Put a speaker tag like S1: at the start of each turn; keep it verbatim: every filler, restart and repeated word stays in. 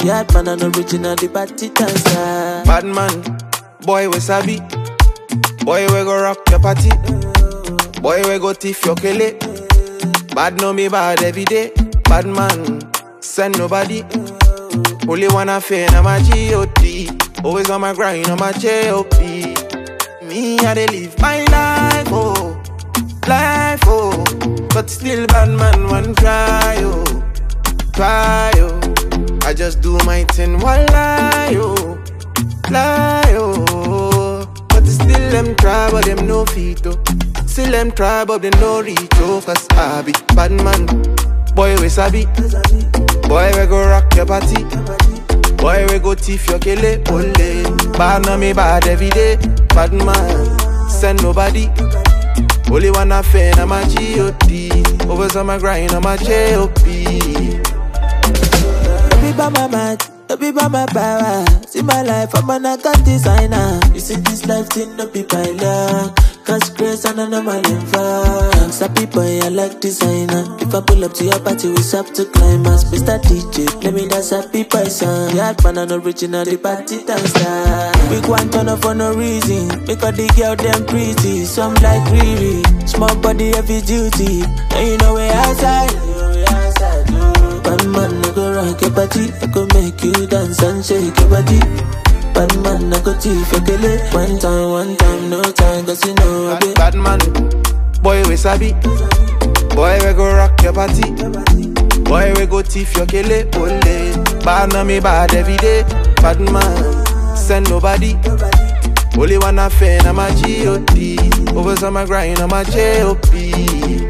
S1: Yard man and original the party dancer.
S2: Bad man, boy we sabi. Boy we go rock your party. Boy we go thief your kele. Bad know me bad every day. Bad man, send nobody. Only one affair na my G O D. Always on my grind on my J O P. Me I dey live my life oh, life oh. But still bad man one cry oh, cry oh. I just do my thing while lie oh, lie oh. But still them try but them no fit oh. Still them try but them no reach oh. Cause I be bad man, boy we sabi. Boy we go rock your party. Boy we go thief your kele ole. Bad na me bad every day. Bad man, send nobody. Only one affair na my G O D. Always on my grind on my J O P.
S1: Be by my mind, be by my power. See my life, I'm an account designer. You see this life thing, no be by luck. Cause grace and I know my life. Some people, I like designer. If I pull up to your party, we stop to climax. Mister D J, let me dance a people song. Yard man and original, the party dancer. Big one turn up for no reason. Because the girl them pretty. Some like Riri. Small body, heavy duty. And you know we outside. Bad man, I go rock your body. I go make you dance and shake your body. Bad man, I go thief your kele. One time, one time, no time, cause you know I be
S2: bad man, boy we sabi. Boy we go rock your party. Boy we go thief your kele ole. Bad na me bad every day. Bad man, send nobody. Only one affair na my G O D. Always on my grind on my J O P.